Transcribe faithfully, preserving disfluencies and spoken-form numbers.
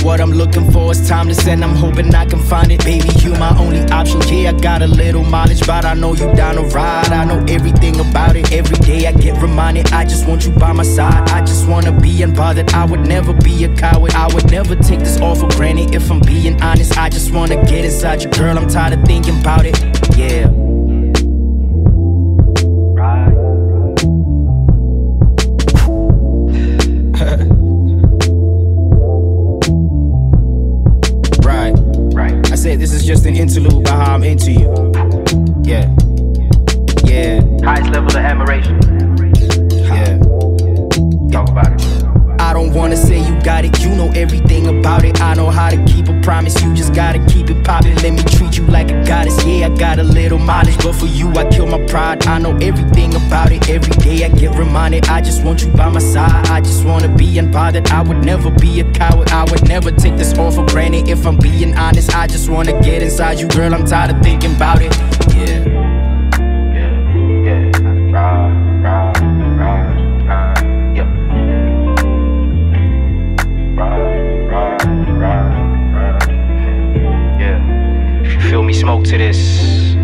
What I'm looking for is timeless, and I'm hoping I can find it. Baby, you my only option. Yeah, I got a little mileage, but I know you down to ride. I know everything about it. Every day I get reminded, I just want you by my side. I just wanna be unbothered. I would never be a coward. I would never take this all for granted. If I'm being honest, I just wanna get inside you, girl. I'm tired of thinking about it. Yeah. This is just an interlude about how I'm into you. Yeah. Yeah. Highest level of admiration. Yeah. Talk about it. I don't wanna say you got it, you know everything about it. I know how to keep a promise, you just gotta keep it poppin'. Let me treat you like a goddess, yeah, I got a little mileage, but for you I kill my pride. I know everything about it, every day I get reminded. I just want you by my side, I just wanna be unbothered. I would never be a coward, I would never take this all for granted. If I'm being honest, I just wanna get inside you, girl, I'm tired of thinking about it. Yeah. Feel me smoke to this.